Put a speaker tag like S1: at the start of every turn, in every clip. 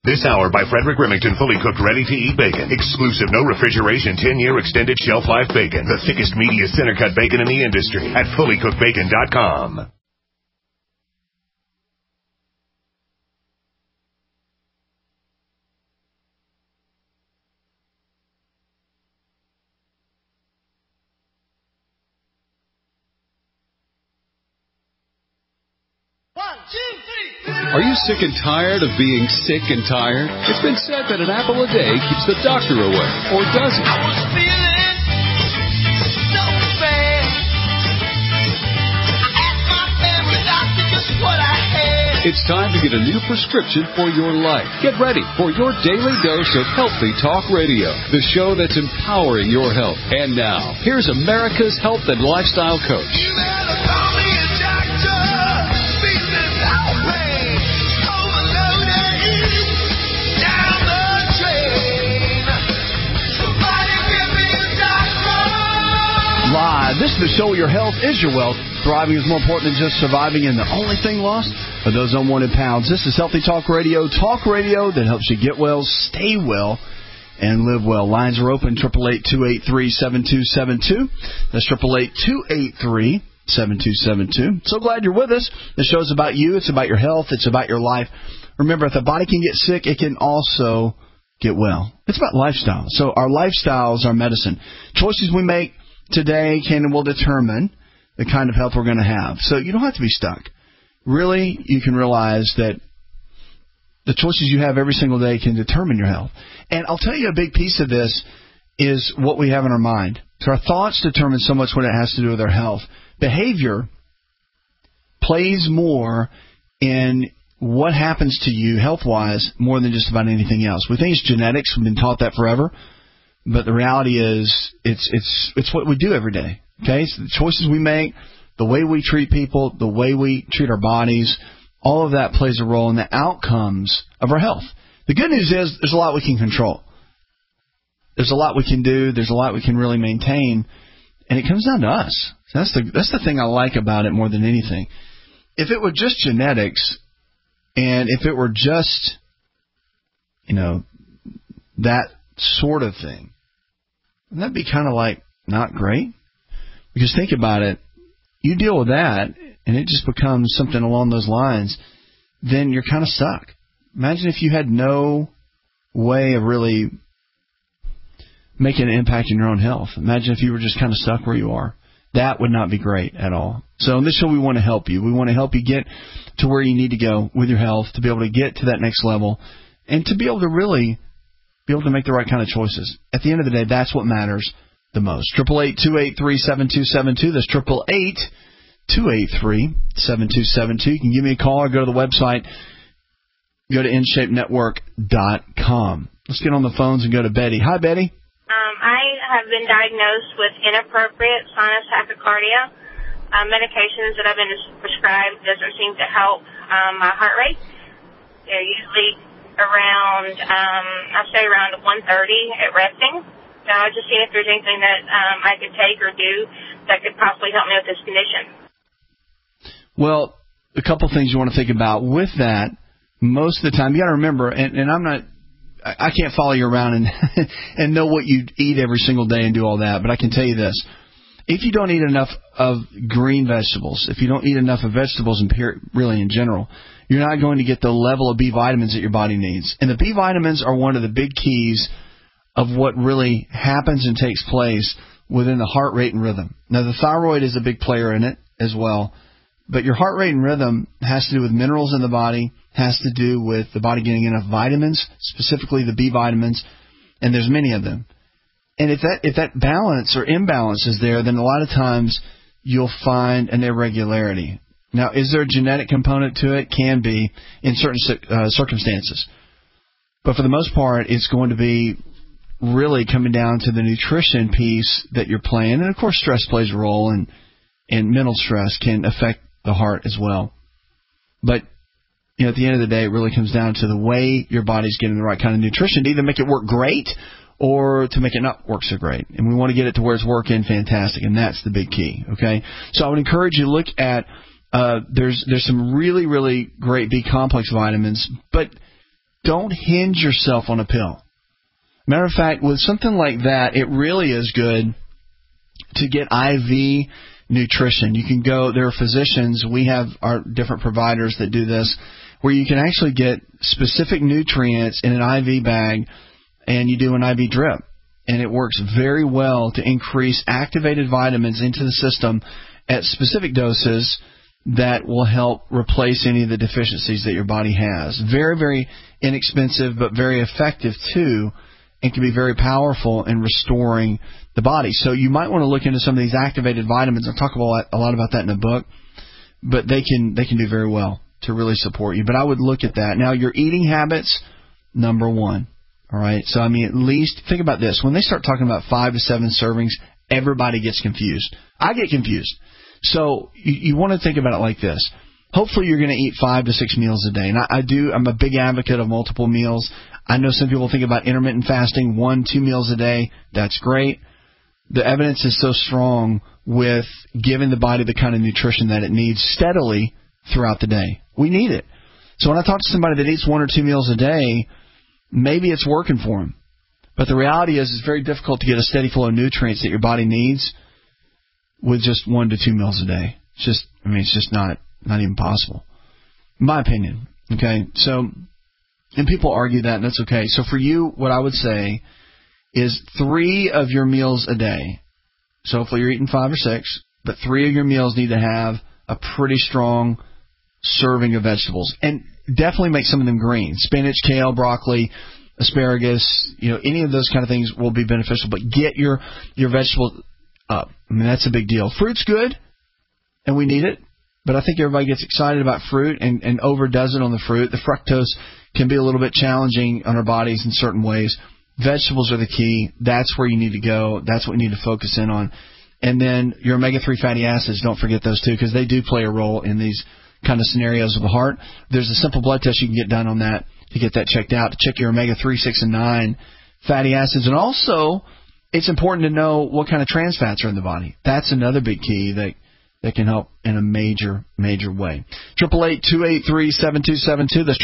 S1: This hour by Frederick Remington, fully cooked, ready-to-eat bacon. Exclusive, no refrigeration, 10-year extended shelf life bacon. The thickest, meatiest center-cut bacon in the industry at fullycookedbacon.com.
S2: Are you sick and tired of being sick and tired? It's been said that an apple a day keeps the doctor away, or does it?
S3: I was feeling so bad. I asked my family doctor just what I had.
S2: It's time to get a new prescription for your life. Get ready for your daily dose of Healthy Talk Radio, the show that's empowering your health. And now, here's America's health and lifestyle coach.
S3: You better call me a doctor. Business outrage. Overloaded. Down the drain. Somebody give me a doctor.
S4: Live. This is the show where your health is your wealth. Thriving is more important than just surviving, and the only thing lost are those unwanted pounds. This is Healthy Talk Radio that helps you get well, stay well, and live well. Lines are open, 888-283-7272. That's 888-283-7272. So glad you're with us. The show's about you. It's about your health. It's about your life. Remember, if the body can get sick, it can also get well. It's about lifestyle. So our lifestyle is our medicine. Choices we make today can and will determine the kind of health we're going to have. So you don't have to be stuck. Really, you can realize that the choices you have every single day can determine your health. And I'll tell you, a big piece of this is what we have in our mind. So our thoughts determine so much what it has to do with our health. Behavior plays more in what happens to you health-wise more than just about anything else. We think it's genetics. We've been taught that forever. But the reality is it's what we do every day. Okay, so the choices we make, the way we treat people, the way we treat our bodies, all of that plays a role in the outcomes of our health. The good news is there's a lot we can control. There's a lot we can do. There's a lot we can really maintain, and it comes down to us. That's the thing I like about it more than anything. If it were just genetics, and if it were just, that sort of thing, wouldn't that be kind of like not great? Because think about it, you deal with that, and it just becomes something along those lines, then you're kind of stuck. Imagine if you had no way of really making an impact in your own health. Imagine if you were just kind of stuck where you are. That would not be great at all. So in this show, we want to help you. We want to help you get to where you need to go with your health, to be able to get to that next level, and to be able to really be able to make the right kind of choices. At the end of the day, that's what matters the most. 888-283-7272. That's 888-283-7272. You can give me a call or go to the website. Go to InShapeNetwork.com. Let's get on the phones and go to Betty. Hi, Betty.
S5: I have been diagnosed with inappropriate sinus tachycardia. Medications that I've been prescribed doesn't seem to help my heart rate. They're usually around, I say around 130 at resting. So I was just seeing if there's anything that I could take or do that could possibly help me with this condition.
S4: Well, a couple things you want to think about. With that, most of the time, you got to remember, and I can't follow you around and know what you eat every single day and do all that, but I can tell you this. If you don't eat enough of green vegetables, if you don't eat enough of vegetables really in general, you're not going to get the level of B vitamins that your body needs. And the B vitamins are one of the big keys of what really happens and takes place within the heart rate and rhythm. Now, the thyroid is a big player in it as well, but your heart rate and rhythm has to do with minerals in the body, has to do with the body getting enough vitamins, specifically the B vitamins, and there's many of them. And if that balance or imbalance is there, then a lot of times you'll find an irregularity. Now, is there a genetic component to it? Can be in certain circumstances. But for the most part, it's going to be really coming down to the nutrition piece that you're playing. And, of course, stress plays a role, and mental stress can affect the heart as well. But, at the end of the day, it really comes down to the way your body's getting the right kind of nutrition to either make it work great or to make it not work so great. And we want to get it to where it's working fantastic, and that's the big key, okay? So I would encourage you to look at there's some really, really great B-complex vitamins, but don't hinge yourself on a pill. Matter of fact, with something like that, it really is good to get IV nutrition. You can go, there are physicians, we have our different providers that do this, where you can actually get specific nutrients in an IV bag, and you do an IV drip. And it works very well to increase activated vitamins into the system at specific doses that will help replace any of the deficiencies that your body has. Very, very inexpensive, but very effective too, and can be very powerful in restoring the body. So you might want to look into some of these activated vitamins. I'll talk about a lot about that in the book, but they can do very well to really support you. But I would look at that. Now, your eating habits, number one. All right? So, I mean, at least think about this. When they start talking about 5 to 7 servings, everybody gets confused. I get confused. So you want to think about it like this. Hopefully you're going to eat 5 to 6 meals a day. And I'm a big advocate of multiple meals. I know some people think about intermittent fasting, 1-2 meals a day. That's great. The evidence is so strong with giving the body the kind of nutrition that it needs steadily throughout the day. We need it. So when I talk to somebody that eats 1 or 2 meals a day, maybe it's working for them. But the reality is it's very difficult to get a steady flow of nutrients that your body needs with just 1 to 2 meals a day. It's just not even possible, in my opinion. Okay, so, and people argue that, and that's okay. So for you, what I would say is 3 of your meals a day. So hopefully you're eating 5 or 6, but 3 of your meals need to have a pretty strong serving of vegetables, and definitely make some of them green: spinach, kale, broccoli, asparagus. Any of those kind of things will be beneficial. But get your vegetables up. I mean, that's a big deal. Fruit's good, and we need it. But I think everybody gets excited about fruit and overdoes it on the fruit. The fructose can be a little bit challenging on our bodies in certain ways. Vegetables are the key. That's where you need to go. That's what you need to focus in on. And then your omega-3 fatty acids, don't forget those too, because they do play a role in these kind of scenarios of the heart. There's a simple blood test you can get done on that to get that checked out, to check your omega-3, 6, and 9 fatty acids. And also, it's important to know what kind of trans fats are in the body. That's another big key that can help in a major, major way. 888-283-7272. That's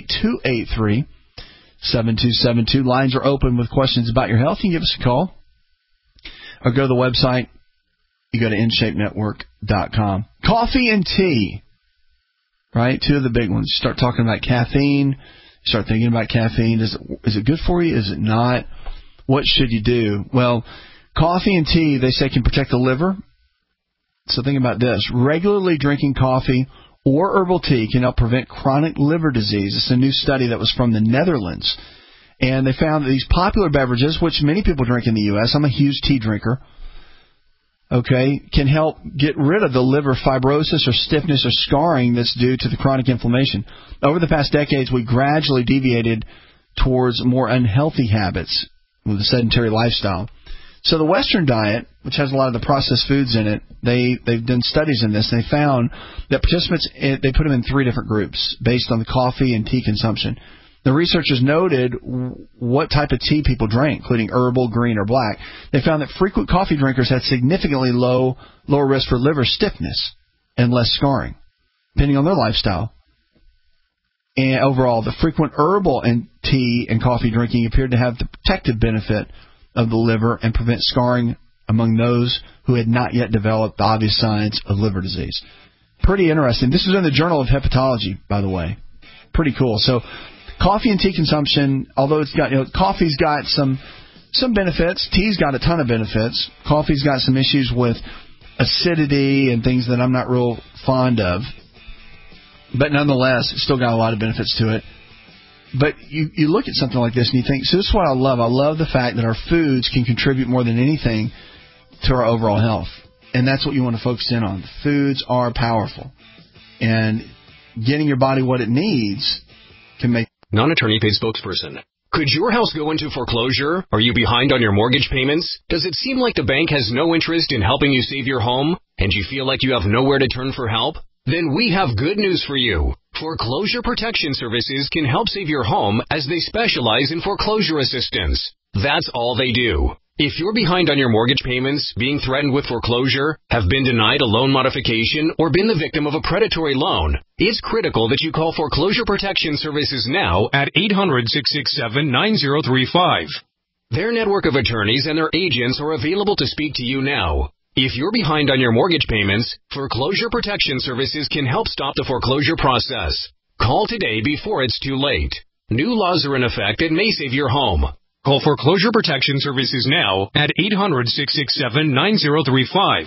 S4: 888-283-7272. Lines are open with questions about your health. You can give us a call or go to the website. You go to InShapeNetwork.com. Coffee and tea, right? 2 of the big ones. You start talking about caffeine. You start thinking about caffeine. Is it good for you? Is it not? What should you do? Well, coffee and tea, they say, can protect the liver. So think about this. Regularly drinking coffee or herbal tea can help prevent chronic liver disease. It's a new study that was from the Netherlands. And they found that these popular beverages, which many people drink in the U.S., I'm a huge tea drinker, okay, can help get rid of the liver fibrosis or stiffness or scarring that's due to the chronic inflammation. Over the past decades, we gradually deviated towards more unhealthy habits with a sedentary lifestyle. So the Western diet, which has a lot of the processed foods in it, they've done studies in this, and they found that participants, they put them in 3 different groups based on the coffee and tea consumption. The researchers noted what type of tea people drank, including herbal, green, or black. They found that frequent coffee drinkers had significantly lower risk for liver stiffness and less scarring, depending on their lifestyle. And overall, the frequent herbal and tea and coffee drinking appeared to have the protective benefit of the liver and prevent scarring among those who had not yet developed the obvious signs of liver disease. Pretty interesting. This is in the Journal of Hepatology, by the way. Pretty cool. So coffee and tea consumption, although it's got, coffee's got some benefits, tea's got a ton of benefits. Coffee's got some issues with acidity and things that I'm not real fond of. But nonetheless, it's still got a lot of benefits to it. But you look at something like this and you think, so this is what I love. I love the fact that our foods can contribute more than anything to our overall health. And that's what you want to focus in on. Foods are powerful. And getting your body what it needs can make...
S6: Non-attorney paid spokesperson. Could your house go into foreclosure? Are you behind on your mortgage payments? Does it seem like the bank has no interest in helping you save your home? And you feel like you have nowhere to turn for help? Then we have good news for you. Foreclosure Protection Services can help save your home as they specialize in foreclosure assistance. That's all they do. If you're behind on your mortgage payments, being threatened with foreclosure, have been denied a loan modification, or been the victim of a predatory loan, it's critical that you call Foreclosure Protection Services now at 800-667-9035. Their network of attorneys and their agents are available to speak to you now. If you're behind on your mortgage payments, Foreclosure Protection Services can help stop the foreclosure process. Call today before it's too late. New laws are in effect that may save your home. Call Foreclosure Protection Services now at 800-667-9035.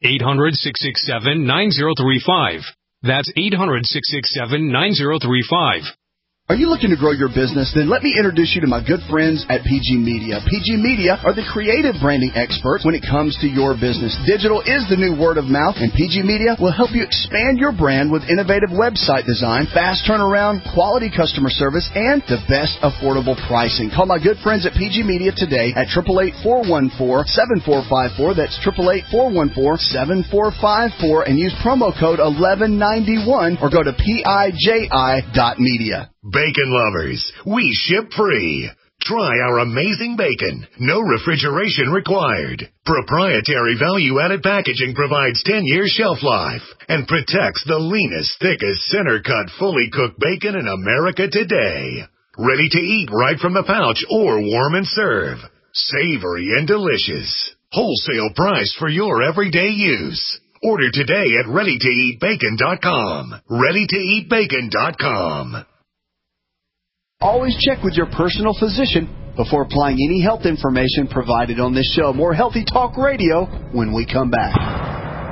S6: 800-667-9035. That's 800-667-9035.
S4: Are you looking to grow your business? Then let me introduce you to my good friends at PG Media. PG Media are the creative branding experts when it comes to your business. Digital is the new word of mouth, and PG Media will help you expand your brand with innovative website design, fast turnaround, quality customer service, and the best affordable pricing. Call my good friends at PG Media today at 888-414-7454. That's 888-414-7454, and use promo code 1191 or go to PIJI.media.
S1: Bacon lovers, we ship free. Try our amazing bacon. No refrigeration required. Proprietary value-added packaging provides 10-year shelf life and protects the leanest, thickest, center-cut, fully cooked bacon in America today. Ready to eat right from the pouch or warm and serve. Savory and delicious. Wholesale price for your everyday use. Order today at ReadyToEatBacon.com. ReadyToEatBacon.com.
S4: Always check with your personal physician before applying any health information provided on this show. More Healthy Talk Radio when we come back.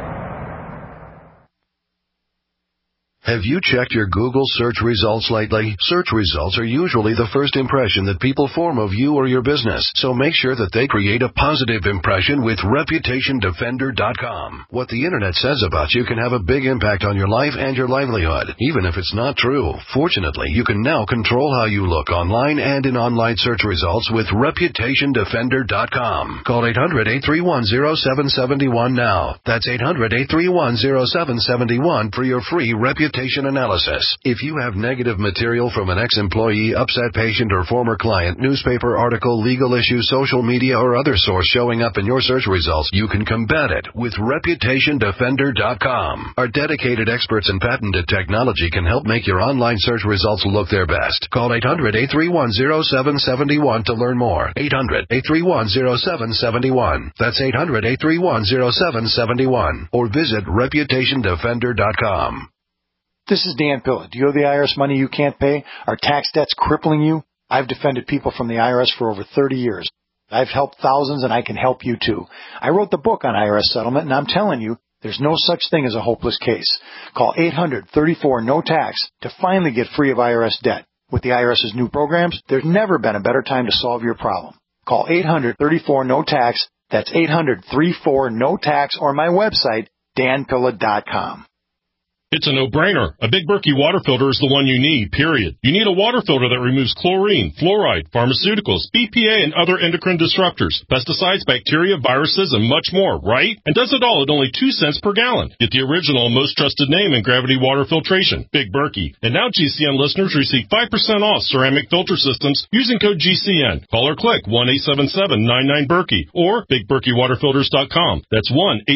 S7: Have you checked your Google search results lately? Search results are usually the first impression that people form of you or your business, so make sure that they create a positive impression with ReputationDefender.com. What the Internet says about you can have a big impact on your life and your livelihood, even if it's not true. Fortunately, you can now control how you look online and in online search results with ReputationDefender.com. Call 800-831-0771 now. That's 800-831-0771 for your free reputation analysis. If you have negative material from an ex-employee, upset patient, or former client, newspaper article, legal issue, social media, or other source showing up in your search results, you can combat it with ReputationDefender.com. Our dedicated experts in patented technology can help make your online search results look their best. Call 800-831-0771 to learn more. 800-831-0771. That's 800-831-0771. Or visit ReputationDefender.com.
S8: This is Dan Pilla. Do you owe the IRS money you can't pay? Are tax debts crippling you? I've defended people from the IRS for over 30 years. I've helped thousands, and I can help you too. I wrote the book on IRS settlement, and I'm telling you, there's no such thing as a hopeless case. Call 800-34-NO-TAX to finally get free of IRS debt. With the IRS's new programs, there's never been a better time to solve your problem. Call 800-34-NO-TAX. That's 800-34-NO-TAX, or my website, danpilla.com.
S9: It's a no-brainer. A Big Berkey water filter is the one you need, period. You need a water filter that removes chlorine, fluoride, pharmaceuticals, BPA, and other endocrine disruptors, pesticides, bacteria, viruses, and much more, right? And does it all at only 2 cents per gallon. Get the original and most trusted name in gravity water filtration, Big Berkey. And now GCN listeners receive 5% off ceramic filter systems using code GCN. Call or click 1-877-99-BERKEY or BigBerkeyWaterFilters.com. That's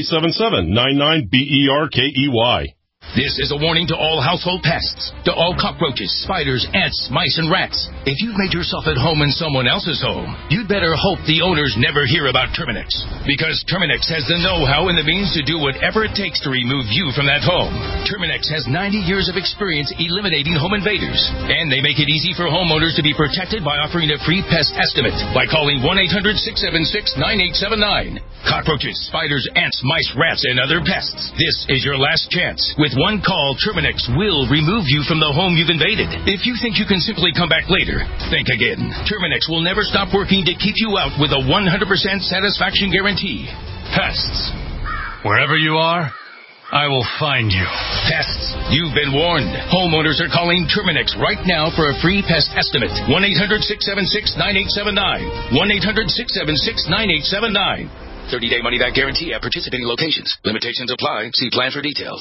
S9: 1-877-99-BERKEY.
S10: This is a warning to all household pests, to all cockroaches, spiders, ants, mice, and rats. If you've made yourself at home in someone else's home, you'd better hope the owners never hear about Terminix. Because Terminix has the know-how and the means to do whatever it takes to remove you from that home. Terminix has 90 years of experience eliminating home invaders. And they make it easy for homeowners to be protected by offering a free pest estimate by calling 1-800-676-9879. Cockroaches, spiders, ants, mice, rats, and other pests. This is your last chance. With one call, Terminix will remove you from the home you've invaded. If you think you can simply come back later, think again. Terminix will never stop working to keep you out with a 100% satisfaction guarantee. Pests. Wherever you are, I will find you. Pests, you've been warned. Homeowners are calling Terminix right now for a free pest estimate. 1-800-676-9879. 1-800-676-9879. 30-day money-back guarantee at participating locations. Limitations apply. See plan for details.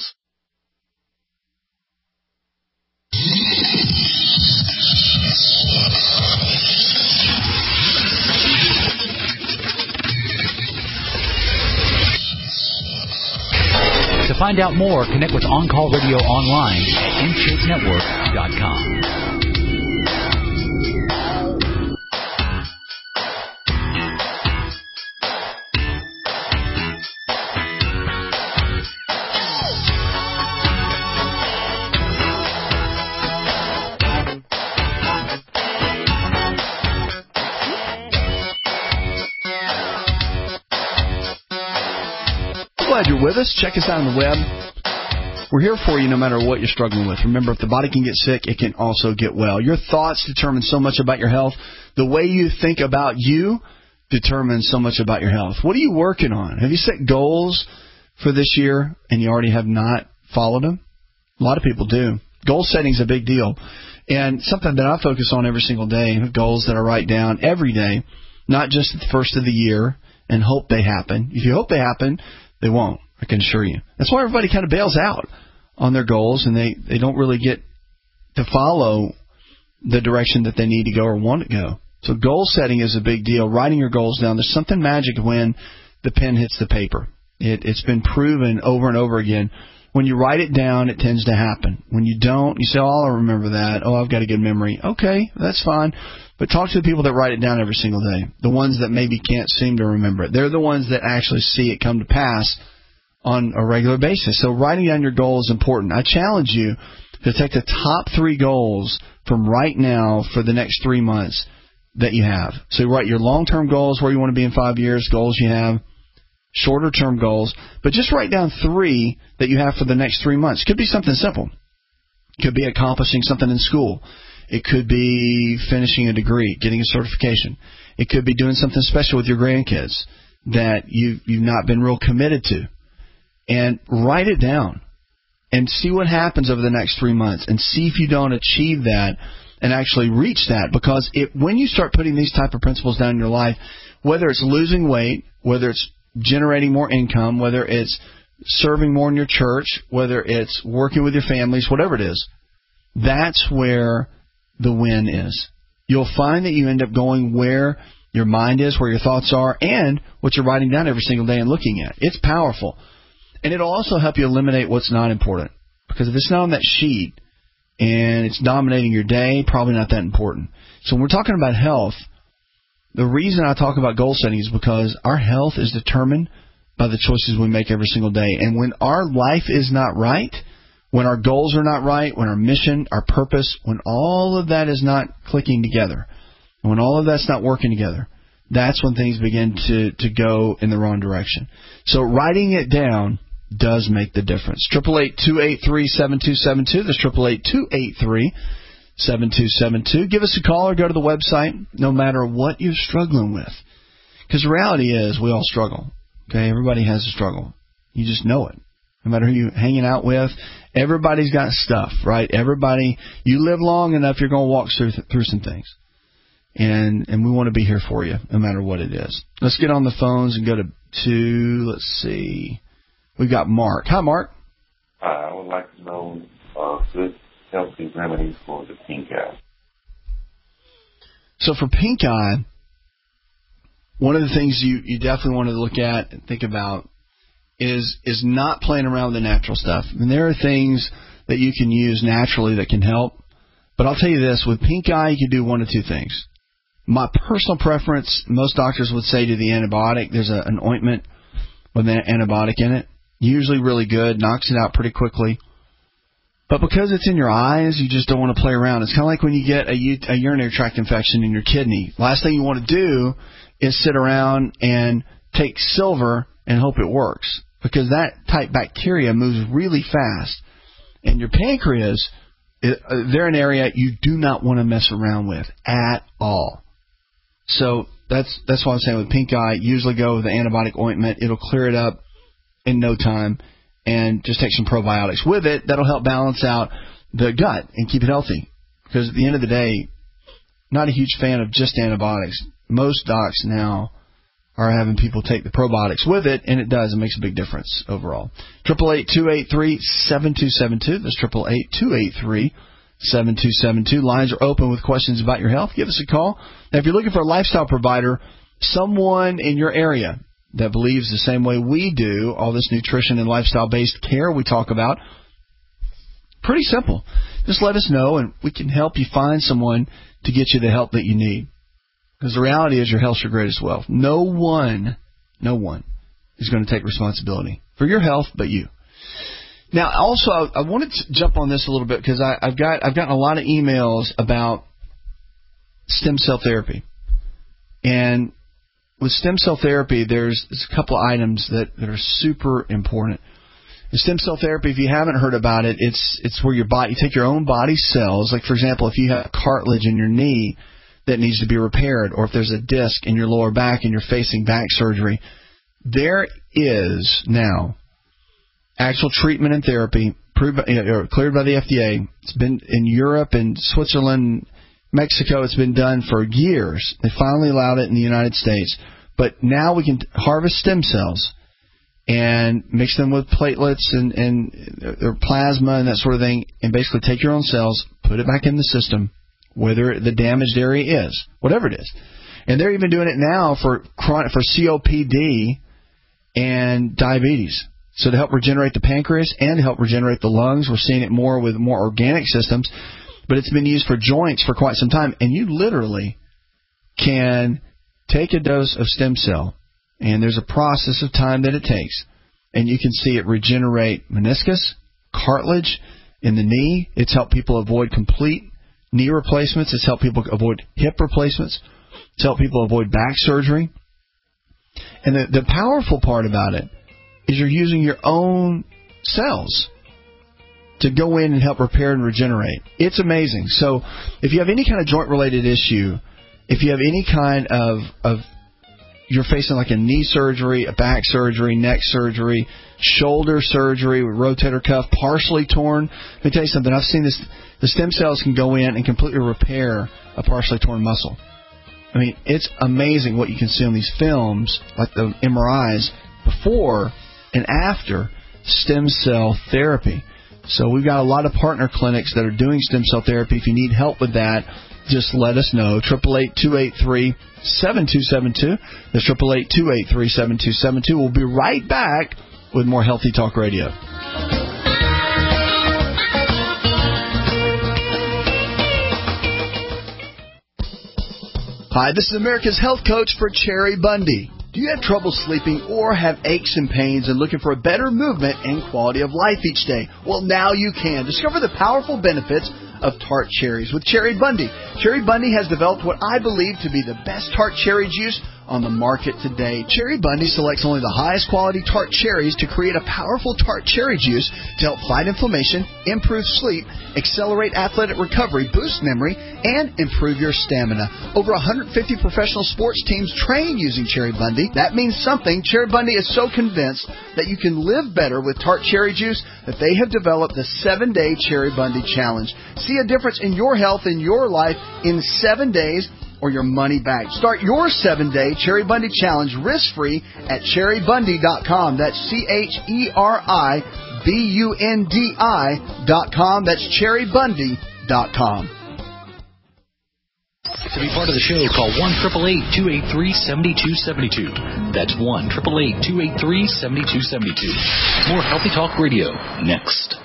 S11: find out more, connect with On Call Radio online at InShapeNetwork.com.
S4: Glad you're with us. Check us out on the web. We're here for you no matter what you're struggling with. Remember, if the body can get sick, it can also get well. Your thoughts determine so much about your health. The way you think about you determines so much about your health. What are you working on? Have you set goals for this year and you already have not followed them? A lot of people do. Goal setting is a big deal. And something that I focus on every single day, goals that I write down every day, not just at the first of the year and hope they happen. If you hope they happen, they won't, I can assure you. That's why everybody kind of bails out on their goals, and they don't really get to follow the direction that they need to go or want to go. So goal setting is a big deal. Writing your goals down. There's something magic when the pen hits the paper. It's been proven over and over again. When you write it down, it tends to happen. When you don't, you say, oh, I'll remember that. Oh, I've got a good memory. Okay, that's fine. But talk to the people that write it down every single day, the ones that maybe can't seem to remember it. They're the ones that actually see it come to pass on a regular basis. So writing down your goal is important. I challenge you to take the top 3 goals from right now for the next 3 months that you have. So you write your long-term goals, where you want to be in 5 years, goals you have, shorter-term goals, but just write down 3 that you have for the next 3 months. It could be something simple. It could be accomplishing something in school. It could be finishing a degree, getting a certification. It could be doing something special with your grandkids that you've not been real committed to. And write it down and see what happens over the next 3 months and see if you don't achieve that and actually reach that. Because when you start putting these type of principles down in your life, whether it's losing weight, whether it's generating more income, whether it's serving more in your church, whether it's working with your families, whatever it is, that's where the win is. You'll find that you end up going where your mind is, where your thoughts are, and what you're writing down every single day and looking at. It's powerful. And it'll also help you eliminate what's not important. Because if it's not on that sheet and it's dominating your day, probably not that important. So when we're talking about health, the reason I talk about goal setting is because our health is determined by the choices we make every single day. And when our life is not right, when our goals are not right, when our mission, our purpose, when all of that is not clicking together, and when all of that's not working together, that's when things begin to go in the wrong direction. So writing it down does make the difference. 888-283-7272. That's 888-283-7272. Give us a call or go to the website, no matter what you're struggling with. Because the reality is we all struggle. Okay, everybody has a struggle. You just know it. No matter who you're hanging out with, everybody's got stuff, right? Everybody, you live long enough, you're going to walk through some things. And we want to be here for you, no matter what it is. Let's get on the phones and go to let's see. We've got Mark. Hi, Mark.
S12: I would like to know good, healthy remedies for the pink eye.
S4: So for pink eye, one of the things you definitely want to look at and think about is not playing around with the natural stuff. And there are things that you can use naturally that can help. But I'll tell you this, with pink eye, you can do one of 2 things. My personal preference, most doctors would say to the antibiotic, there's an ointment with an antibiotic in it. Usually really good, knocks it out pretty quickly. But because it's in your eyes, you just don't want to play around. It's kind of like when you get a urinary tract infection in your kidney. Last thing you want to do is sit around and take silver and hope it works. Because that type bacteria moves really fast. And your pancreas, they're an area you do not want to mess around with at all. So that's why I'm saying with pink eye, usually go with the antibiotic ointment. It'll clear it up in no time. And just take some probiotics with it. That'll help balance out the gut and keep it healthy. Because at the end of the day, not a huge fan of just antibiotics. Most docs now are having people take the probiotics with it, and it does. It makes a big difference overall. 888-283-7272. That's 888-283-7272. Lines are open with questions about your health. Give us a call. Now, if you're looking for a lifestyle provider, someone in your area that believes the same way we do, all this nutrition and lifestyle-based care we talk about, pretty simple. Just let us know, and we can help you find someone to get you the help that you need. Because the reality is your health's your greatest wealth. No one is going to take responsibility for your health but you. Now, also, I wanted to jump on this a little bit because I've gotten a lot of emails about stem cell therapy. And with stem cell therapy, there's a couple of items that are super important. The stem cell therapy, if you haven't heard about it, it's where you take your own body cells. Like, for example, if you have cartilage in your knee that needs to be repaired, or if there's a disc in your lower back and you're facing back surgery, there is now actual treatment and therapy cleared by the FDA. It's been in Europe and Switzerland, Mexico. It's been done for years. They finally allowed it in the United States. But now we can harvest stem cells and mix them with platelets and or plasma and that sort of thing, and basically take your own cells, put it back in the system, whether the damaged area is, whatever it is. And they're even doing it now for COPD and diabetes. So to help regenerate the pancreas and to help regenerate the lungs. We're seeing it more with more organic systems. But it's been used for joints for quite some time. And you literally can take a dose of stem cell, and there's a process of time that it takes, and you can see it regenerate meniscus, cartilage in the knee. It's helped people avoid complete knee replacements. It's helped people avoid hip replacements. It's helped people avoid back surgery. And the powerful part about it is you're using your own cells to go in and help repair and regenerate. It's amazing. So if you have any kind of joint-related issue, if you have any kind of you're facing like a knee surgery, a back surgery, neck surgery, shoulder surgery with rotator cuff partially torn, let me tell you something. I've seen this. The stem cells can go in and completely repair a partially torn muscle. I mean, it's amazing what you can see on these films, like the MRIs, before and after stem cell therapy. So we've got a lot of partner clinics that are doing stem cell therapy. If you need help with that, just let us know. 888-283-7272. That's 888-283-7272. We'll be right back with more Healthy Talk Radio. Hi, this is America's Health Coach for Cherry Bundy. Do you have trouble sleeping or have aches and pains and looking for a better movement and quality of life each day? Well, now you can. Discover the powerful benefits of tart cherries with Cherry Bundy. Cherry Bundy has developed what I believe to be the best tart cherry juice on the market today. Cherry Bundy selects only the highest quality tart cherries to create a powerful tart cherry juice to help fight inflammation, improve sleep, accelerate athletic recovery, boost memory, and improve your stamina. Over 150 professional sports teams train using Cherry Bundy. That means something. Cherry Bundy is so convinced that you can live better with tart cherry juice that they have developed the 7-Day Cherry Bundy Challenge. See a difference in your health and your life in 7 days, or your money back. Start your 7-Day Cherry Bundy Challenge risk-free at cherrybundy.com. That's CHERIBUNDI.com. That's cherrybundy.com.
S11: To be part of the show, call 1-888-283-7272. That's 1-888-283-7272. More Healthy Talk Radio next.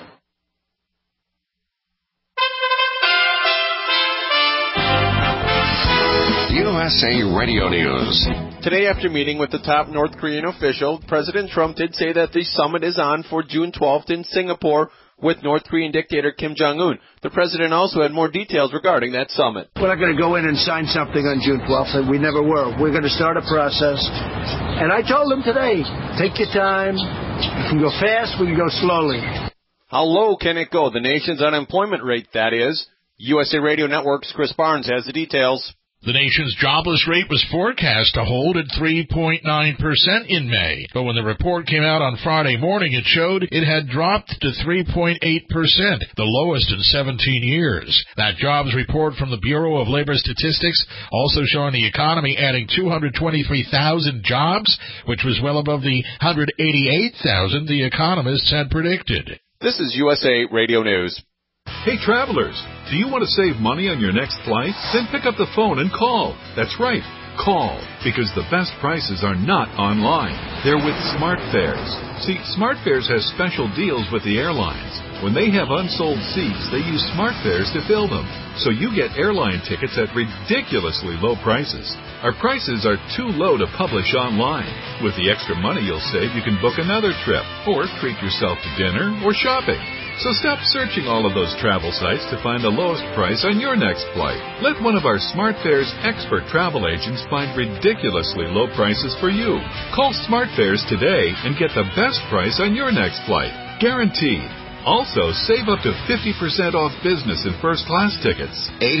S13: USA Radio News.
S14: Today, after meeting with the top North Korean official, President Trump did say that the summit is on for June 12th in Singapore with North Korean dictator Kim Jong-un. The president also had more details regarding that summit.
S15: We're not going to go in and sign something on June 12th, and we never were. We're going to start a process. And I told them today, take your time. We can go fast, we can go slowly.
S14: How low can it go? The nation's unemployment rate, that is. USA Radio Network's Chris Barnes has the details.
S16: The nation's jobless rate was forecast to hold at 3.9% in May, but when the report came out on Friday morning, it showed it had dropped to 3.8%, the lowest in 17 years. That jobs report from the Bureau of Labor Statistics also showing the economy adding 223,000 jobs, which was well above the 188,000 the economists had predicted.
S14: This is USA Radio News.
S17: Hey, travelers, do you want to save money on your next flight? Then pick up the phone and call. That's right. Call, because the best prices are not online. They're with SmartFares. See, SmartFares has special deals with the airlines. When they have unsold seats, they use SmartFares to fill them. So you get airline tickets at ridiculously low prices. Our prices are too low to publish online. With the extra money you'll save, you can book another trip, or treat yourself to dinner or shopping. So stop searching all of those travel sites to find the lowest price on your next flight. Let one of our SmartFares expert travel agents find ridiculously low prices for you. Call SmartFares today and get the best price on your next flight. Guaranteed. Also, save up to 50% off business and first-class tickets.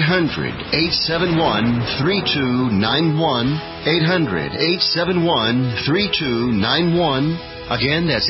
S18: 800-871-3291. 800-871-3291. Again, that's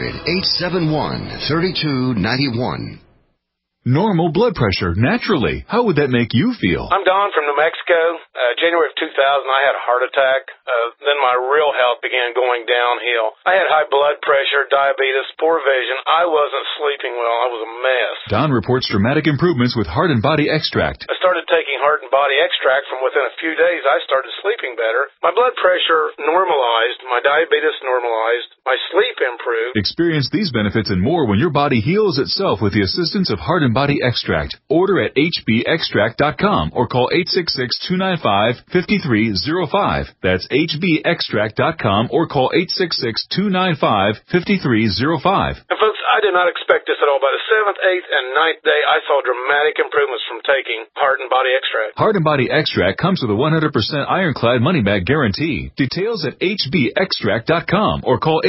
S18: 800-871-3291.
S17: Normal blood pressure, naturally. How would that make you feel?
S19: I'm Don from New Mexico. January of 2000, I had a heart attack. Then my real health began going downhill. I had high blood pressure, diabetes, poor vision. I wasn't sleeping well. I was a mess.
S17: Don reports dramatic improvements with Heart and Body Extract.
S19: I started taking Heart and Body Extract. From within a few days, I started sleeping better. My blood pressure normalized. My diabetes normalized. My sleep improved.
S17: Experience these benefits and more when your body heals itself with the assistance of Heart and Body Extract. Order at hbextract.com or call 866-295-5305. That's hbextract.com or call 866-295-5305.
S19: And folks, I did not expect this at all. By the 7th, 8th, and 9th day, I saw dramatic improvements from taking Heart and Body Extract.
S17: Heart and Body Extract comes with a 100% ironclad money-back guarantee. Details at hbextract.com or call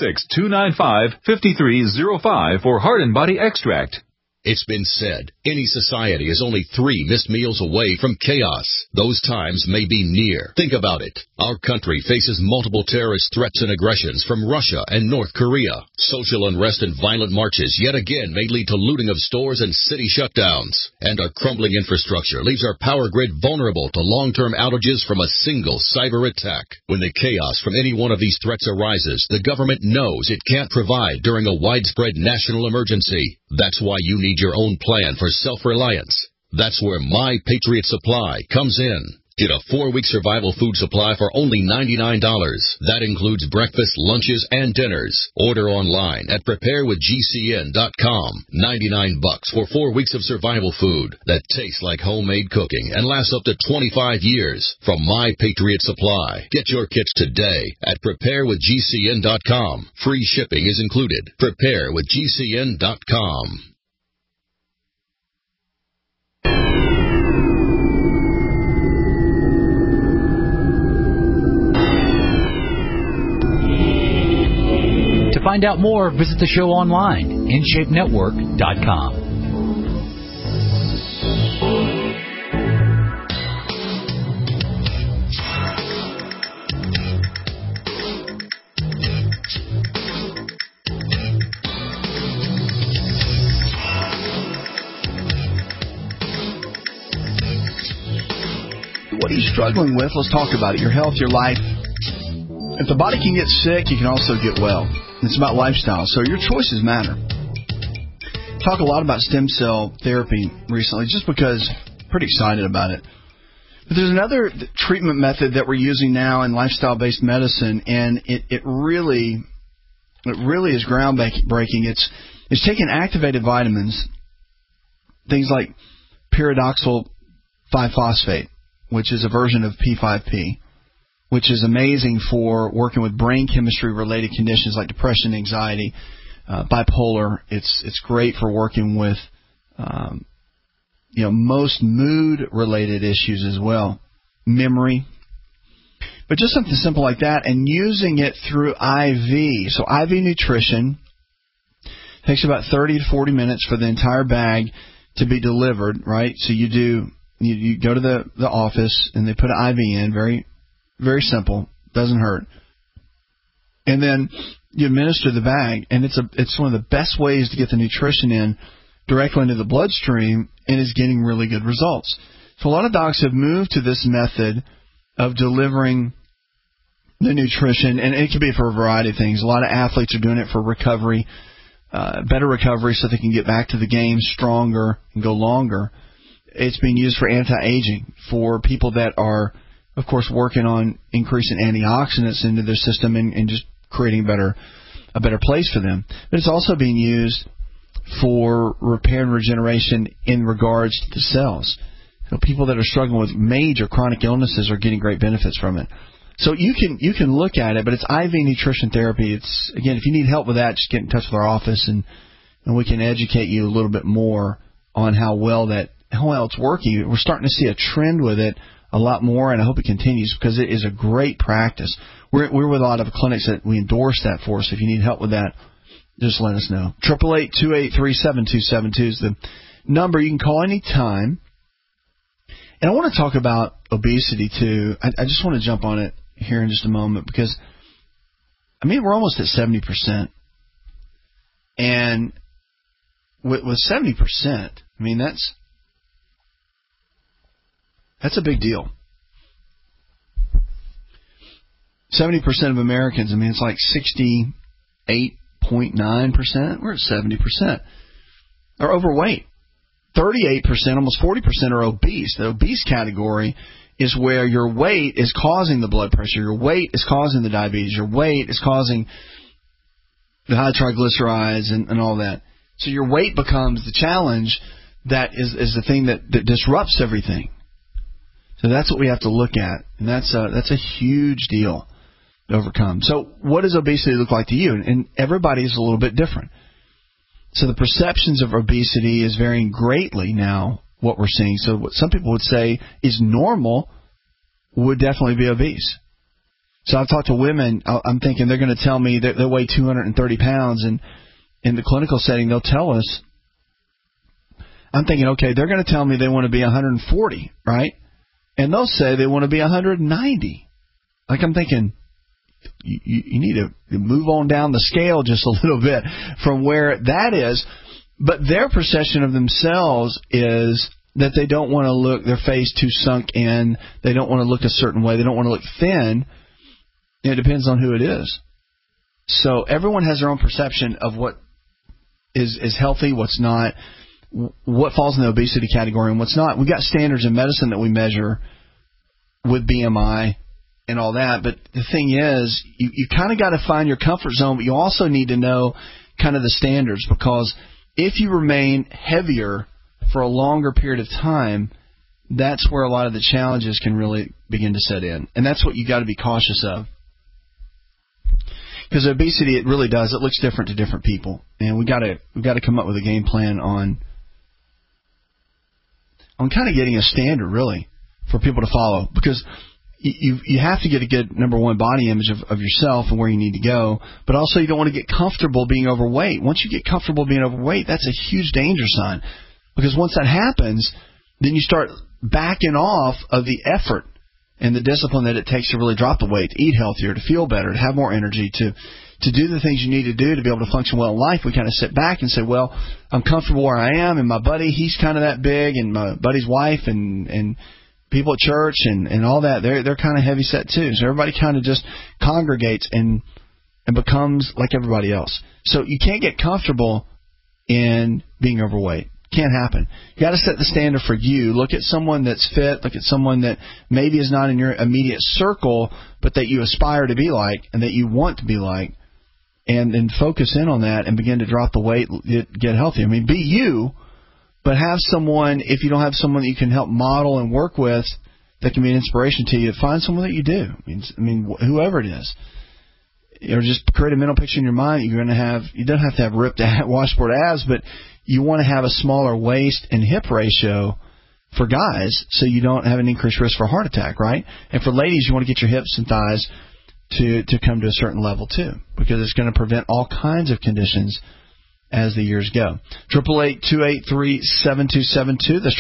S17: 866-295-5305 for Heart and Body Extract.
S20: It's been said, any society is only 3 missed meals away from chaos. Those times may be near. Think about it. Our country faces multiple terrorist threats and aggressions from Russia and North Korea. Social unrest and violent marches yet again may lead to looting of stores and city shutdowns. And our crumbling infrastructure leaves our power grid vulnerable to long-term outages from a single cyber attack. When the chaos from any one of these threats arises, the government knows it can't provide during a widespread national emergency. That's why you need your own plan for self-reliance. That's where My Patriot Supply comes in. Get a 4-week survival food supply for only $99. That includes breakfast, lunches, and dinners. Order online at preparewithgcn.com. $99 for 4 weeks of survival food that tastes like homemade cooking and lasts up to 25 years from My Patriot Supply. Get your kits today at preparewithgcn.com. Free shipping is included. Preparewithgcn.com.
S11: To find out more, visit the show online, InShapeNetwork.com.
S4: What are you struggling with? Let's talk about it. Your health, your life. If the body can get sick, you can also get well. It's about lifestyle, so your choices matter. Talk a lot about stem cell therapy recently, just because I'm pretty excited about it. But there's another treatment method that we're using now in lifestyle-based medicine, and it really is groundbreaking. It's taking activated vitamins, things like pyridoxal 5-phosphate, which is a version of P5P, which is amazing for working with brain chemistry-related conditions like depression, anxiety, bipolar. It's great for working with, most mood-related issues as well, memory. But just something simple like that, and using it through IV. So IV nutrition takes about 30 to 40 minutes for the entire bag to be delivered, right? So you go to the office and they put an IV in, very very simple, doesn't hurt. And then you administer the bag, and it's one of the best ways to get the nutrition in directly into the bloodstream, and is getting really good results. So a lot of docs have moved to this method of delivering the nutrition, and it can be for a variety of things. A lot of athletes are doing it for recovery, better recovery, so they can get back to the game stronger and go longer. It's being used for anti-aging, for people that are of course, working on increasing antioxidants into their system and just creating a better place for them. But it's also being used for repair and regeneration in regards to the cells. People that are struggling with major chronic illnesses are getting great benefits from it. So you can look at it, but it's IV nutrition therapy. It's, again, if you need help with that, just get in touch with our office and we can educate you a little bit more on how well it's working. We're starting to see a trend with it a lot more, and I hope it continues because it is a great practice. We're with a lot of clinics that we endorse that for, so if you need help with that, just let us know. 888-283-7272 is the number. You can call any time. And I want to talk about obesity, too. I just want to jump on it here in just a moment because, we're almost at 70%. And with 70%, that's a big deal. 70% of Americans, it's like 68.9%. We're at 70%. Are overweight. 38%, almost 40% are obese. The obese category is where your weight is causing the blood pressure. Your weight is causing the diabetes. Your weight is causing the high triglycerides and all that. So your weight becomes the challenge that is the thing that disrupts everything. So that's what we have to look at, and that's a huge deal to overcome. So what does obesity look like to you? And everybody's a little bit different. So the perceptions of obesity is varying greatly now, what we're seeing. So what some people would say is normal would definitely be obese. So I've talked to women, I'm thinking they're going to tell me that they weigh 230 pounds, and in the clinical setting they'll tell us, I'm thinking, okay, they're going to tell me they want to be 140, right? And they'll say they want to be 190. Like I'm thinking, you need to move on down the scale just a little bit from where that is. But their perception of themselves is that they don't want to look their face too sunk in. They don't want to look a certain way. They don't want to look thin. It depends on who it is. So everyone has their own perception of what is healthy, what's not, what falls in the obesity category and what's not. We've got standards in medicine that we measure with BMI and all that, but the thing is, you kind of got to find your comfort zone, but you also need to know kind of the standards, because if you remain heavier for a longer period of time, that's where a lot of the challenges can really begin to set in, and that's what you got to be cautious of. Because obesity, it really does. It looks different to different people, and we got to come up with a game plan on kind of getting a standard really for people to follow, because you have to get a good, number one, body image of yourself and where you need to go, but also you don't want to get comfortable being overweight. Once you get comfortable being overweight, that's a huge danger sign, because once that happens, then you start backing off of the effort and the discipline that it takes to really drop the weight, to eat healthier, to feel better, to have more energy, to do the things you need to do to be able to function well in life. We kind of sit back and say, well, I'm comfortable where I am, and my buddy, he's kind of that big, and my buddy's wife and people at church and all that, they're kind of heavy set too. So everybody kind of just congregates and becomes like everybody else. So you can't get comfortable in being overweight. Can't happen. You got to set the standard for you. Look at someone that's fit. Look at someone that maybe is not in your immediate circle, but that you aspire to be like and that you want to be like, and then focus in on that and begin to drop the weight, get healthy. Be you, but have someone, if you don't have someone that you can help model and work with that can be an inspiration to you, find someone that you do. Whoever it is. Or just create a mental picture in your mind that you're going to have. You don't have to have ripped washboard abs, but you want to have a smaller waist and hip ratio for guys so you don't have an increased risk for a heart attack, right? And for ladies, you want to get your hips and thighs to come to a certain level too, because it's going to prevent all kinds of conditions as the years go. 888-283-7272. That's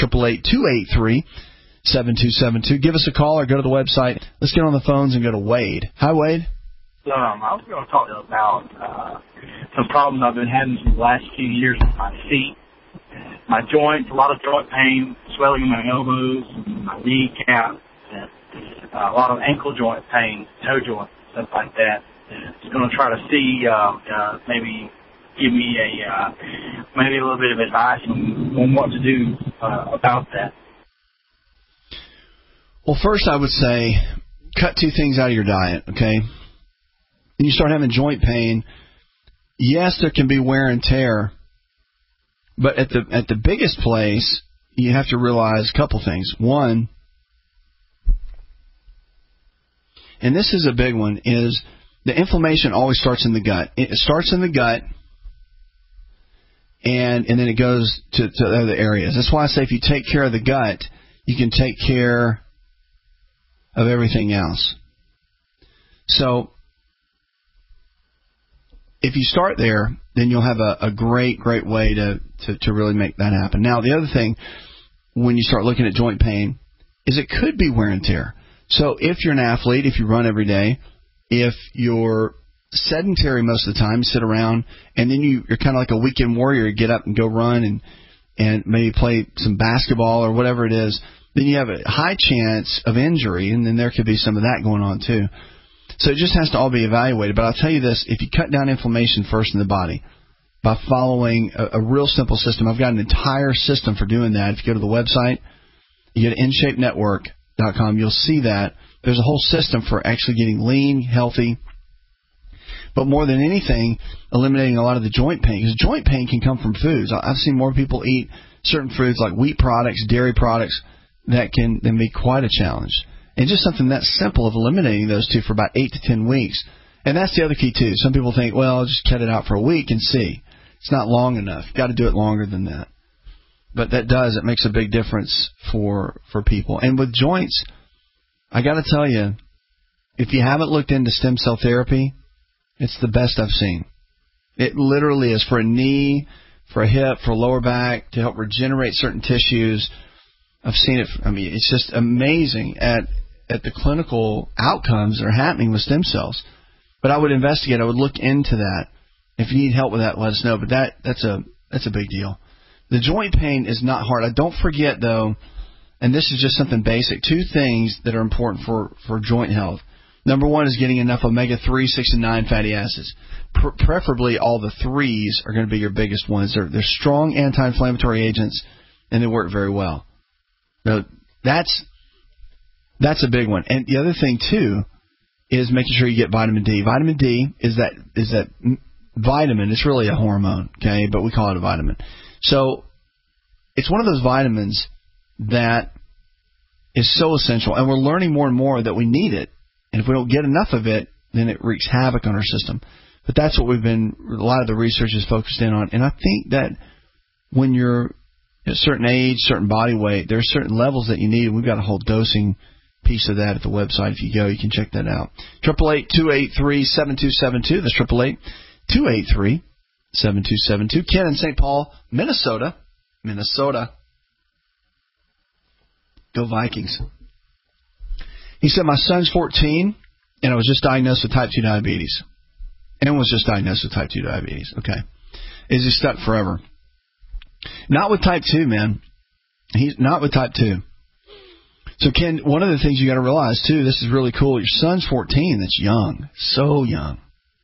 S4: 888-283-7272. Give us a call or go to the website. Let's get on the phones and go to Wade. Hi, Wade.
S21: I was going to talk about some problems I've been having for the last few years with my feet, my joints, a lot of joint pain, swelling in my elbows, my kneecap, a lot of ankle joint pain, toe joint, stuff like that. Just going to try to see, maybe give me maybe a little bit of advice on what to do about that.
S4: Well, first I would say cut two things out of your diet, okay? When you start having joint pain, yes, there can be wear and tear, but at the biggest place, you have to realize a couple things. One, and this is a big one, is the inflammation always starts in the gut. It starts in the gut, and then it goes to other areas. That's why I say if you take care of the gut, you can take care of everything else. So if you start there, then you'll have a great way to really make that happen. Now, the other thing, when you start looking at joint pain, is it could be wear and tear. So if you're an athlete, if you run every day, if you're sedentary most of the time, sit around, and then you're kind of like a weekend warrior, you get up and go run and maybe play some basketball or whatever it is, then you have a high chance of injury, and then there could be some of that going on too. So it just has to all be evaluated. But I'll tell you this, if you cut down inflammation first in the body by following a real simple system, I've got an entire system for doing that. If you go to the website, you go to InShapeNetwork.com, you'll see that. There's a whole system for actually getting lean, healthy, but more than anything, eliminating a lot of the joint pain. Because joint pain can come from foods. I've seen more people eat certain foods like wheat products, dairy products, that can be quite a challenge. And just something that simple of eliminating those two for about 8 to 10 weeks. And that's the other key, too. Some people think, well, I'll just cut it out for a week and see. It's not long enough. You've got to do it longer than that. But it makes a big difference for people. And with joints, I got to tell you, if you haven't looked into stem cell therapy, it's the best I've seen. It literally is for a knee, for a hip, for a lower back, to help regenerate certain tissues. I've seen it. I mean, it's just amazing at the clinical outcomes that are happening with stem cells. But I would investigate. I would look into that. If you need help with that, let us know. But that's a big deal. The joint pain is not hard. Don't forget, though, and this is just something basic, two things that are important for joint health. Number one is getting enough omega-3, 6, and 9 fatty acids. Preferably all the threes are going to be your biggest ones. They're strong anti-inflammatory agents, and they work very well. So that's a big one. And the other thing, too, is making sure you get vitamin D. Vitamin D is that vitamin. It's really a hormone, okay, but we call it a vitamin. So it's one of those vitamins that is so essential, and we're learning more and more that we need it. And if we don't get enough of it, then it wreaks havoc on our system. But that's what a lot of the research is focused in on. And I think that when you're at a certain age, certain body weight, there are certain levels that you need. We've got a whole dosing piece of that at the website. If you go, you can check that out. 888-283-7272. That's 888-283-7272. Ken in St. Paul, Minnesota. Go Vikings. He said, my son's 14, and I was just diagnosed with type 2 diabetes. Okay. Is he stuck forever? Not with type 2, man. He's not with type 2. So, Ken, one of the things you got to realize, too, this is really cool. Your son's 14. That's young. So young.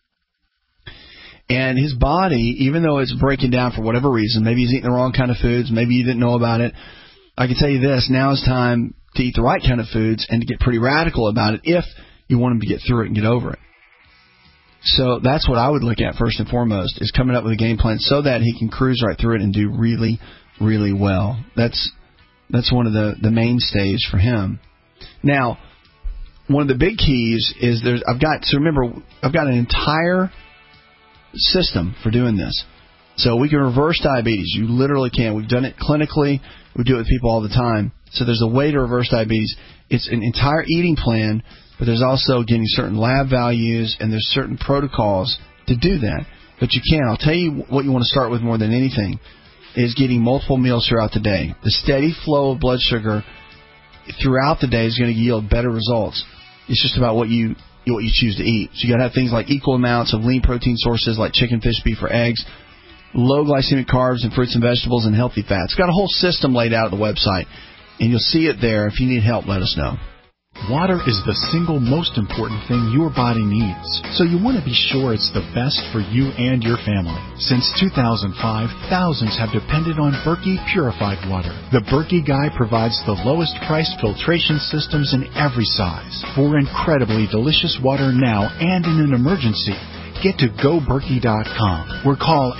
S4: And his body, even though it's breaking down for whatever reason, maybe he's eating the wrong kind of foods, maybe you didn't know about it, I can tell you this, now is time to eat the right kind of foods and to get pretty radical about it if you want him to get through it and get over it. So that's what I would look at first and foremost, is coming up with a game plan so that he can cruise right through it and do really, really well. That's one of the mainstays for him. Now, one of the big keys is I've got an entire system for doing this. So we can reverse diabetes. You literally can. We've done it clinically. We do it with people all the time. So there's a way to reverse diabetes. It's an entire eating plan, but there's also getting certain lab values, and there's certain protocols to do that. But you can. I'll tell you what you want to start with more than anything is getting multiple meals throughout the day. The steady flow of blood sugar throughout the day is going to yield better results. It's just about what you choose to eat. So you got to have things like equal amounts of lean protein sources like chicken, fish, beef, or eggs, low glycemic carbs and fruits and vegetables, and healthy fats. It's got a whole system laid out at the website, and you'll see it there. If you need help, let us know.
S2: Water is the single most important thing your body needs, so you want to be sure it's the best for you and your family. Since 2005, thousands have depended on Berkey purified water. The Berkey Guy provides the lowest priced filtration systems in every size for incredibly delicious water now and in an emergency. Get to GoBerkey.com or call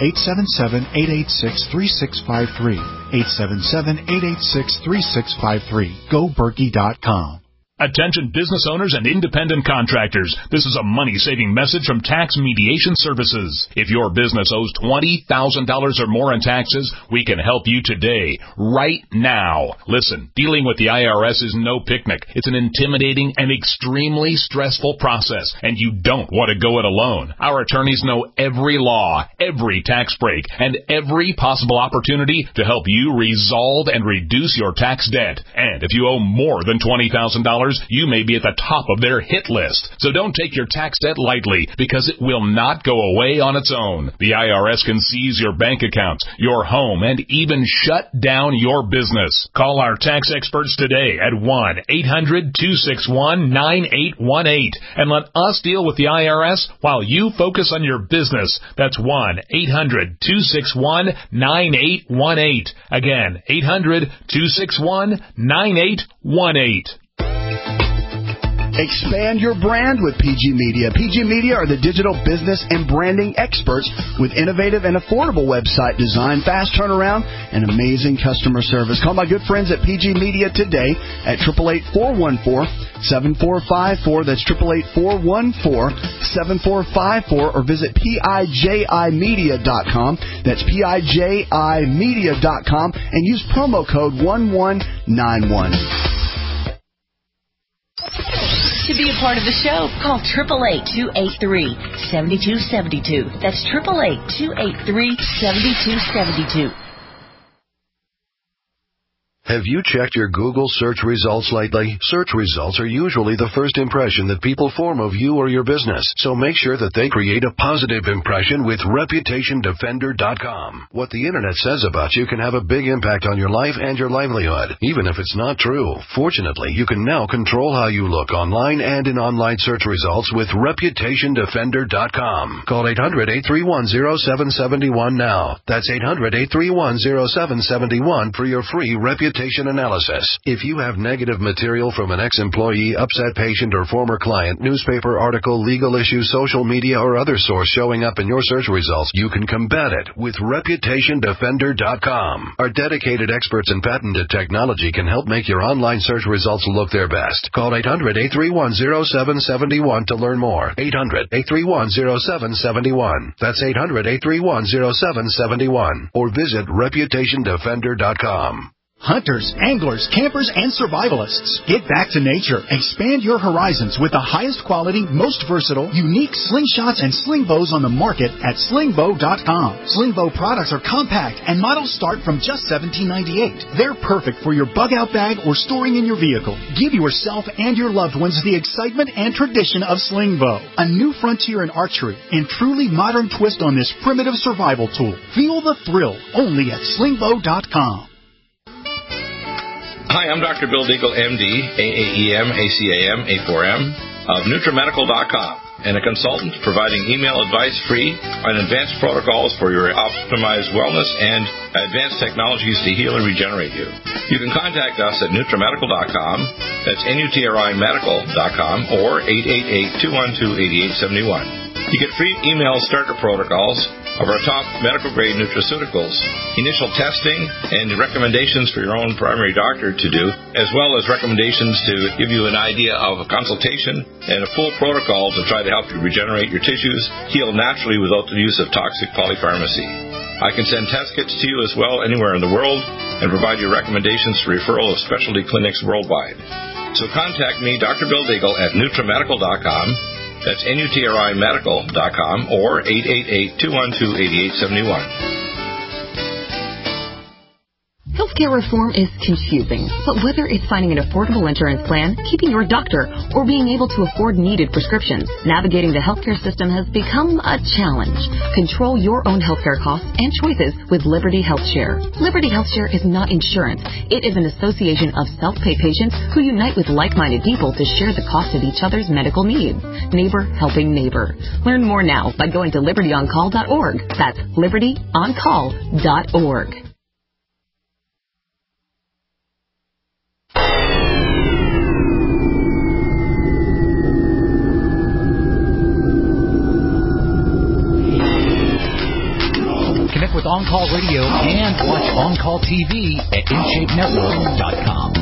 S2: 877-886-3653. 877-886-3653. GoBerkey.com.
S22: Attention business owners and independent contractors. This is a money-saving message from Tax Mediation Services. If your business owes $20,000 or more in taxes, we can help you today, right now. Listen, dealing with the IRS is no picnic. It's an intimidating and extremely stressful process, and you don't want to go it alone. Our attorneys know every law, every tax break, and every possible opportunity to help you resolve and reduce your tax debt. And if you owe more than $20,000, you may be at the top of their hit list. So don't take your tax debt lightly, because it will not go away on its own. The IRS can seize your bank accounts, your home, and even shut down your business. Call our tax experts today at 1-800-261-9818 and let us deal with the IRS while you focus on your business. That's 1-800-261-9818. Again, 800-261-9818.
S4: Expand your brand with PG Media. PG Media are the digital business and branding experts with innovative and affordable website design, fast turnaround, and amazing customer service. Call my good friends at PG Media today at 888-414-7454. That's 888-414-7454, or visit PIJImedia.com. That's PIJImedia.com, and use promo code 1191.
S23: To be a part of the show, call 888-283-7272. That's 888-283-7272.
S7: Have you checked your Google search results lately? Search results are usually the first impression that people form of you or your business, so make sure that they create a positive impression with ReputationDefender.com. What the Internet says about you can have a big impact on your life and your livelihood, even if it's not true. Fortunately, you can now control how you look online and in online search results with ReputationDefender.com. Call 800-831-0771 now. That's 800-831-0771 for your free reputation analysis. If you have negative material from an ex-employee, upset patient, or former client, newspaper article, legal issue, social media, or other source showing up in your search results, you can combat it with ReputationDefender.com. Our dedicated experts in patented technology can help make your online search results look their best. Call 800-831-0771 to learn more. 800-831-0771. That's 800-831-0771. Or visit ReputationDefender.com.
S2: Hunters, anglers, campers, and survivalists. Get back to nature. Expand your horizons with the highest quality, most versatile, unique slingshots and sling bows on the market at slingbow.com. Slingbow products are compact and models start from just $17.98. They're perfect for your bug-out bag or storing in your vehicle. Give yourself and your loved ones the excitement and tradition of Slingbow, a new frontier in archery and truly modern twist on this primitive survival tool. Feel the thrill only at slingbow.com.
S24: Hi, I'm Dr. Bill Deagle, MD, AAEM, ACAM, A4M, of NutriMedical.com, and a consultant providing email advice free on advanced protocols for your optimized wellness and advanced technologies to heal and regenerate you. You can contact us at NutriMedical.com, that's NutriMedical.com, or 888-212-8871. You get free email starter protocols of our top medical-grade nutraceuticals, initial testing, and recommendations for your own primary doctor to do, as well as recommendations to give you an idea of a consultation and a full protocol to try to help you regenerate your tissues, heal naturally without the use of toxic polypharmacy. I can send test kits to you as well anywhere in the world and provide you recommendations for referral of specialty clinics worldwide. So contact me, Dr. Bill Deagle, at NutriMedical.com. That's NutriMedical.com or 888-212-8871.
S23: Go
S1: Healthcare reform is confusing, but whether it's finding an affordable insurance plan, keeping your doctor, or being able to afford needed prescriptions, navigating the healthcare system has become a challenge. Control your own healthcare costs and choices with Liberty HealthShare. Liberty HealthShare is not insurance. It is an association of self-pay patients who unite with like-minded people to share the cost of each other's medical needs. Neighbor helping neighbor. Learn more now by going to libertyoncall.org. That's libertyoncall.org.
S11: Connect with On Call Radio and watch On Call TV at InShapeNetwork.com.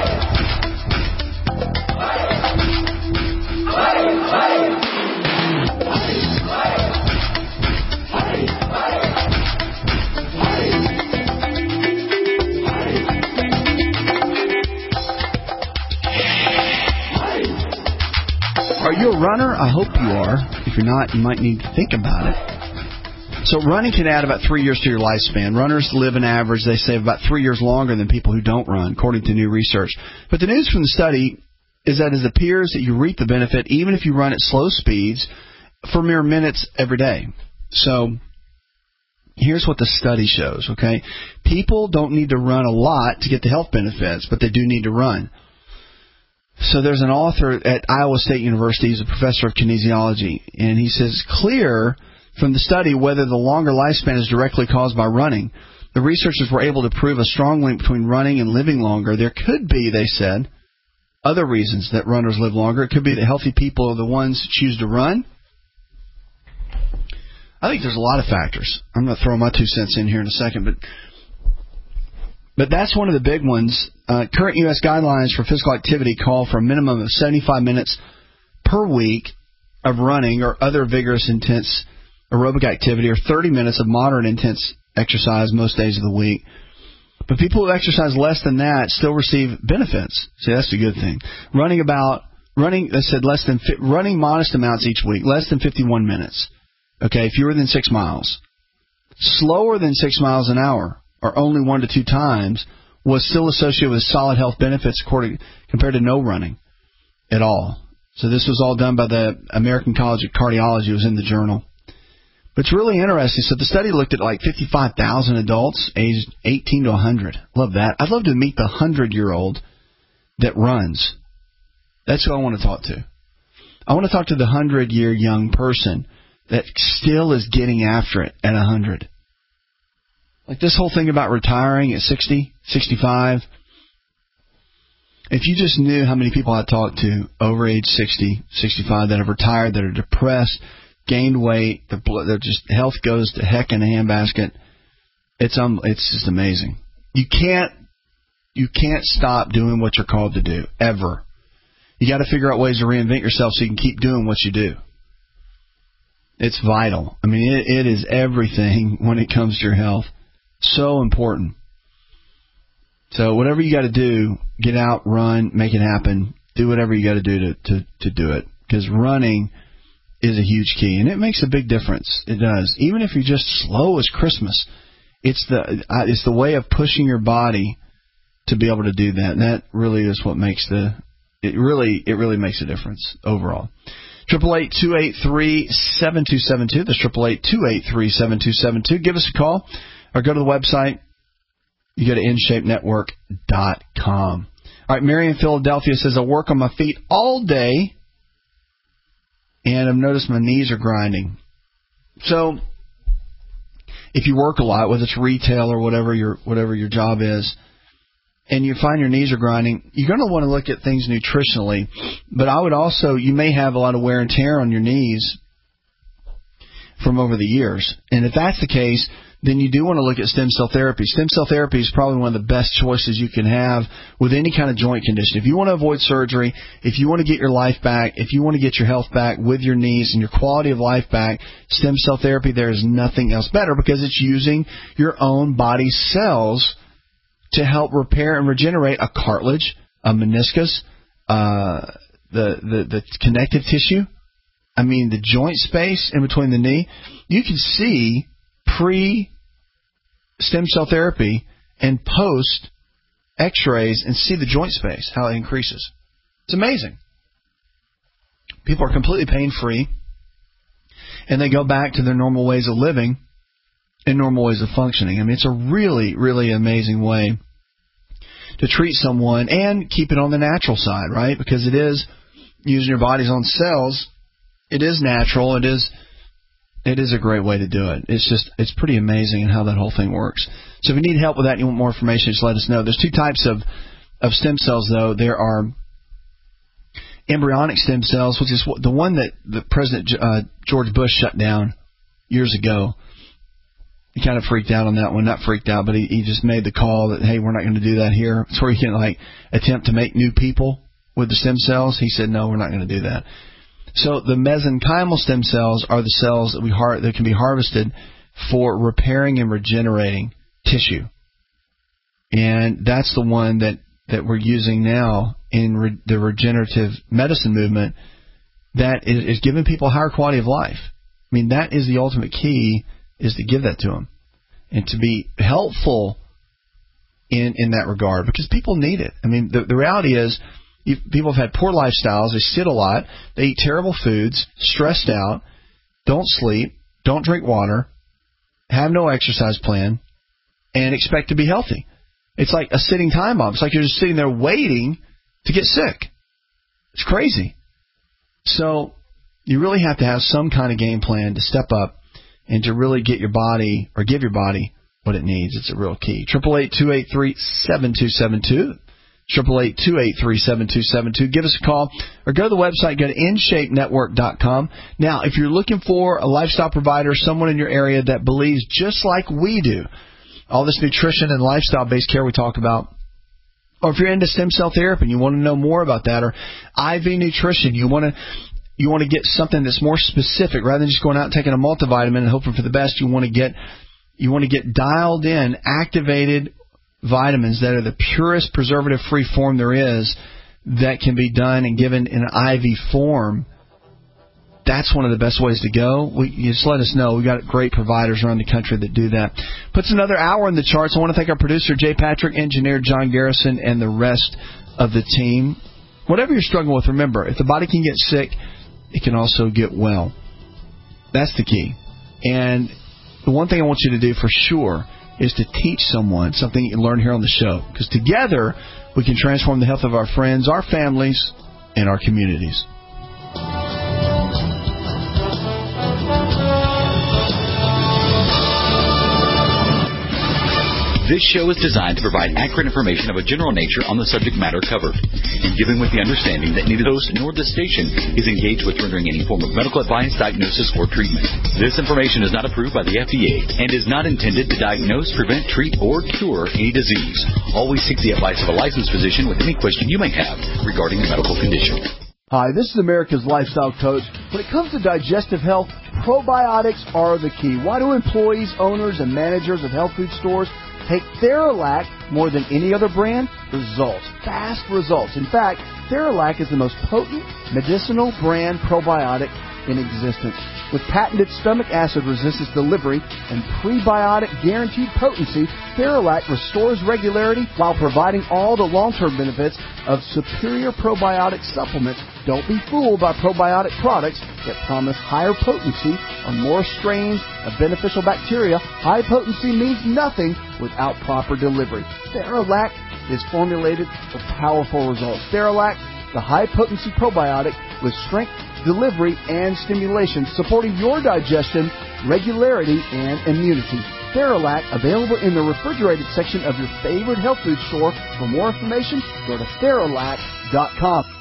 S4: Are you a runner? I hope you are. If you're not, you might need to think about it. So running can add about 3 years to your lifespan. Runners live an average, they say, about 3 years longer than people who don't run, according to new research. But the news from the study is that it appears that you reap the benefit even if you run at slow speeds for mere minutes every day. So here's what the study shows, okay? People don't need to run a lot to get the health benefits, but they do need to run. So there's an author at Iowa State University, he's a professor of kinesiology, and he says, clear from the study whether the longer lifespan is directly caused by running. The researchers were able to prove a strong link between running and living longer. There could be, they said, other reasons that runners live longer. It could be that healthy people are the ones who choose to run. I think there's a lot of factors. I'm going to throw my 2 cents in here in a second, but that's one of the big ones. Current U.S. guidelines for physical activity call for a minimum of 75 minutes per week of running or other vigorous, intense aerobic activity, or 30 minutes of moderate, intense exercise most days of the week. But people who exercise less than that still receive benefits. See, that's the good thing. Running modest amounts each week, less than 51 minutes. Okay, fewer than 6 miles. Slower than 6 miles an hour, or only 1 to 2 times, was still associated with solid health benefits compared to no running at all. So this was all done by the American College of Cardiology. It was in the journal. But it's really interesting. So the study looked at like 55,000 adults aged 18 to 100. Love that. I'd love to meet the 100-year-old that runs. That's who I want to talk to. I want to talk to the 100-year young person that still is getting after it at 100. Like this whole thing about retiring at 60, 65. If you just knew how many people I talk to over age 60, 65 that have retired, that are depressed, gained weight, their just health goes to heck in a handbasket. It's just amazing. You can't stop doing what you're called to do ever. You got to figure out ways to reinvent yourself so you can keep doing what you do. It's vital. I mean, it is everything when it comes to your health. So important. So whatever you got to do, get out, run, make it happen. Do whatever you got to do to do it. Because running is a huge key, and it makes a big difference. It does. Even if you're just slow as Christmas, it's the way of pushing your body to be able to do that. And that really is what makes it really makes a difference overall. 888-283-7272. That's 888-283-7272. Give us a call or go to the website. You go to InShapeNetwork.com. All right, Mary in Philadelphia says, I work on my feet all day, and I've noticed my knees are grinding. So if you work a lot, whether it's retail or whatever your job is, and you find your knees are grinding, you're going to want to look at things nutritionally. But I would also, you may have a lot of wear and tear on your knees from over the years. And if that's the case, then you do want to look at stem cell therapy. Stem cell therapy is probably one of the best choices you can have with any kind of joint condition. If you want to avoid surgery, if you want to get your life back, if you want to get your health back with your knees and your quality of life back, stem cell therapy, there is nothing else better because it's using your own body's cells to help repair and regenerate a cartilage, a meniscus, the connective tissue. I mean, the joint space in between the knee. You can see pre-stem cell therapy and post x-rays and see the joint space, how it increases. It's amazing. People are completely pain-free, and they go back to their normal ways of living and normal ways of functioning. I mean, it's a really, really amazing way to treat someone and keep it on the natural side, right? Because it is using your body's own cells. It is natural. It is a great way to do it. It's pretty amazing how that whole thing works. So if you need help with that and you want more information, just let us know. There's two types of stem cells, though. There are embryonic stem cells, which is the one that the President George Bush shut down years ago. He kind of freaked out on that one. Not freaked out, but he just made the call that, hey, we're not going to do that here. It's where you can attempt to make new people with the stem cells. He said, no, we're not going to do that. So the mesenchymal stem cells are the cells that can be harvested for repairing and regenerating tissue. And that's the one that we're using now in the regenerative medicine movement that is giving people a higher quality of life. I mean, that is the ultimate key, is to give that to them and to be helpful in that regard, because people need it. I mean, the reality is people have had poor lifestyles. They sit a lot. They eat terrible foods, stressed out, don't sleep, don't drink water, have no exercise plan, and expect to be healthy. It's like a sitting time bomb. It's like you're just sitting there waiting to get sick. It's crazy. So you really have to have some kind of game plan to step up and to really get your body, or give your body what it needs. It's a real key. 888-283-7272. 888-283-7272. Give us a call or go to the website. Go to InShapeNetwork.com. Now, if you're looking for a lifestyle provider, someone in your area that believes just like we do, all this nutrition and lifestyle-based care we talk about, or if you're into stem cell therapy and you want to know more about that, or IV nutrition, you want to get something that's more specific rather than just going out and taking a multivitamin and hoping for the best. You want to get dialed in, activated vitamins that are the purest preservative-free form there is, that can be done and given in an IV form. That's one of the best ways to go. You just let us know. We've got great providers around the country that do that. Puts another hour in the charts. I want to thank our producer, Jay Patrick, engineer John Garrison, and the rest of the team. Whatever you're struggling with, remember, if the body can get sick, it can also get well. That's the key. And the one thing I want you to do for sure is to teach someone something you can learn here on the show. Because together, we can transform the health of our friends, our families, and our communities.
S11: This show is designed to provide accurate information of a general nature on the subject matter covered, and given with the understanding that neither host nor the station is engaged with rendering any form of medical advice, diagnosis, or treatment. This information is not approved by the FDA and is not intended to diagnose, prevent, treat, or cure any disease. Always seek the advice of a licensed physician with any question you may have regarding a medical condition.
S3: Hi, this is America's Lifestyle Coach. When it comes to digestive health, probiotics are the key. Why do employees, owners, and managers of health food stores take Theralac more than any other brand? Results. Fast results. In fact, Theralac is the most potent medicinal brand probiotic in existence. With patented stomach acid resistance delivery and prebiotic guaranteed potency, Theralac restores regularity while providing all the long-term benefits of superior probiotic supplements. Don't be fooled by probiotic products that promise higher potency or more strains of beneficial bacteria. High potency means nothing without proper delivery. Theralac is formulated for powerful results. Theralac, the high-potency probiotic with strength, delivery, and stimulation, supporting your digestion, regularity, and immunity. Theralac, available in the refrigerated section of your favorite health food store. For more information, go to Theralac.com.